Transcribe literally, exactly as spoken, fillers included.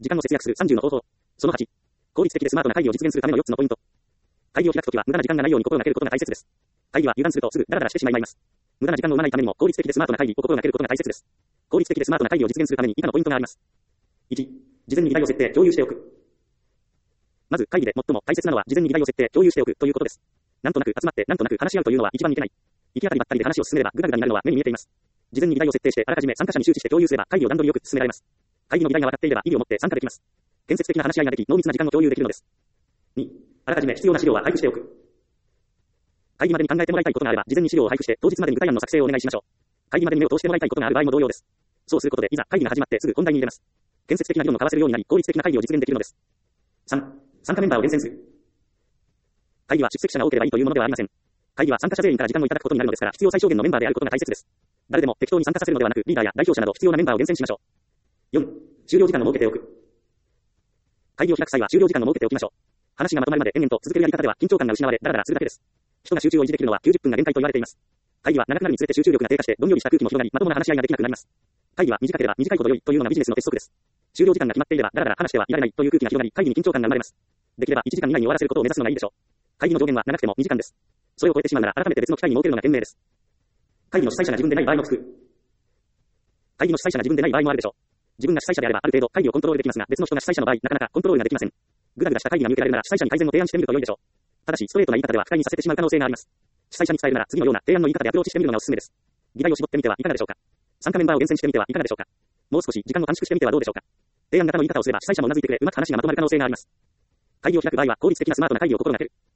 時間を節約するさんじゅうの方法。そのはち、効率的でスマートな会議を実現するためのよっつのポイント。会議を開くときは無駄な時間がないように心がけることが大切です。会議は油断するとすぐダラダラしてしまいます。無駄な時間を生まないためにも効率的でスマートな会議を心がけることが大切です。効率的でスマートな会議を実現するために以下のポイントがあります。いち、事前に議題を設定、共有しておく。まず会議で最も大切なのは事前に議題を設定、共有しておくということです。なんとなく集まってなんとなく話し合うというのは一番いけない。行き当たりばったりで話を進めればグダグダになるのは目に見えています。事前に議題を設定してあらかじめ参加者に周知して共有すれば会議を段取りよく進められます。会議の議題が分かっていれば意義を持って参加できます。建設的な話し合いができ、濃密な時間を共有できるのです。に、あらかじめ必要な資料は配布しておく。会議までに考えてもらいたいことがあれば、事前に資料を配布して、当日までに具体案の作成をお願いしましょう。会議までに目を通してもらいたいことがある場合も同様です。そうすることで、いざ会議が始まってすぐ本題に入れます。建設的な議論を交わせるようになり、効率的な会議を実現できるのです。さん、参加メンバーを厳選する。会議は出席者が多ければいいというものではありません。会議は参加者全員から時間をいただくことになるのですから、必要最小限のメンバーであることが大切です。誰でも適当に参加させるのではなく、リーダーや代表者など必要なメンバーを厳選しましょう。よん、終了時間を設けておく。会議を開く際は終了時間を設けておきましょう。話がまとまるまで延々と続けるやり方では緊張感が失われ、ダラダラするだけです。人が集中を維持できるのはきゅうじゅっぷんが限界と言われています。会議は長くなるにつれて集中力が低下して、どんよりした空気も広がり、まともな話し合いができなくなります。会議は短ければ短いほど良いというのがビジネスの鉄則です。終了時間が決まっていれば、ダラダラ話してはいられないという空気が広がり、会議に緊張感が生まれます。できればいちじかん以内に終わらせることを目指すのがいいでしょう。会議の上限は長くてもにじかんです。それを超えてしまうなら改めて別の機会に設けるのが賢明です。会議の主催者が自分でない場合も聞く。会議の主催者が自分でない場合もあるでしょう。自分が主催者であればある程度会議をコントロールできますが、別の人が主催者の場合、なかなかコントロールができません。ぐだぐだした会議が見受けられるなら主催者に改善を提案してみると良いでしょう。ただし、ストレートな言い方では不快にさせてしまう可能性があります。主催者に伝えるなら次のような提案の言い方でアプローチしてみるのがおすすめです。議題を絞ってみてはいかがでしょうか。参加メンバーを厳選してみてはいかがでしょうか。もう少し時間を短縮してみてはどうでしょうか。提案型の言い方をすれば主催者もうなずいてくれ、うまく話がまとまる可能性があります。会議を開く場合は効率的なスマートな会議を心がける。